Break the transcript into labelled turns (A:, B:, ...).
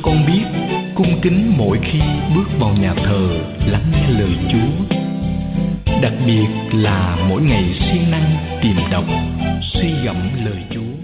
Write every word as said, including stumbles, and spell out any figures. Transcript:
A: con biết cung kính mỗi khi bước vào nhà thờ lắng nghe lời Chúa. Đặc biệt là mỗi ngày siêng năng tìm đọc, suy gẫm lời Chúa.